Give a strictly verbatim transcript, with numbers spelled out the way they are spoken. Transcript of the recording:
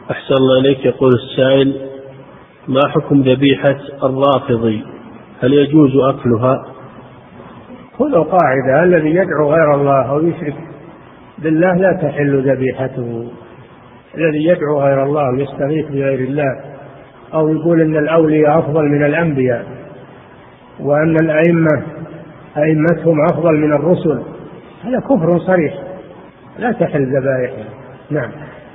أحسن الله إليك. يقول السائل: ما حكم ذبيحة الرافضي؟ هل يجوز أكلها؟ خذوا قاعدة: الذي يدعو غير الله أو يشرك بالله لا تحل ذبيحته. الذي يدعو غير الله ويستغيث بغير الله أو يقول إن الأولياء أفضل من الأنبياء وأن الأئمة أئمتهم أفضل من الرسل، هذا كفر صريح، لا تحل ذبائحه. نعم.